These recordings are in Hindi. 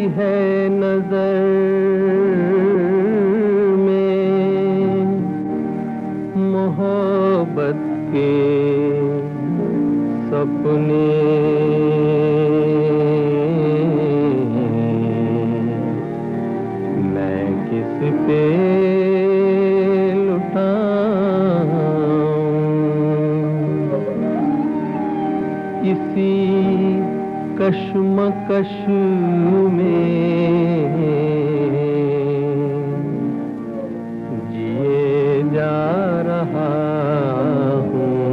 है नजर में मोहब्बत के सपने, मैं किस पे लुटाऊं? इसी कश्मकश में जिए जा रहा हूँ,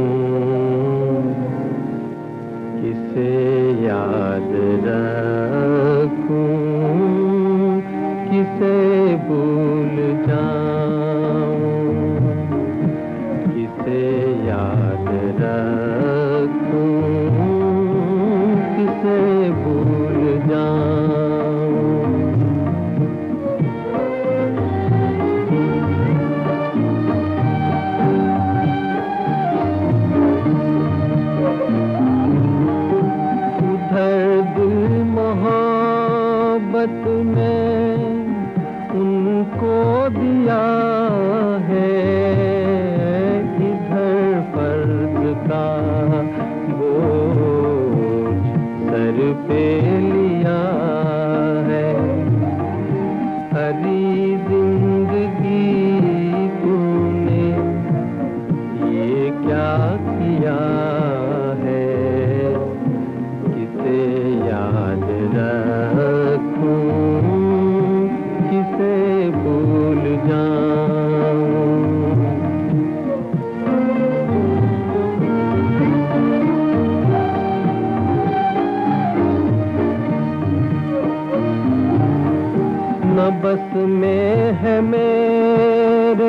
किसे याद रखूं, किसे भूल जाऊं, किसे याद रखूं, किसे भूल जाऊं। उधर दिल मोहब्बत में उनको दिया है, इधर फर्ज का बोझ सर पे लिया है। हरी जिंदगी तूने ये क्या किया है, किसे याद रखूं, किसे भूल जाऊं। न बस में है मेरे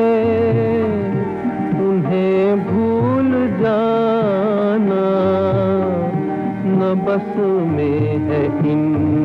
उन्हें भूल जाना, न बस में है इन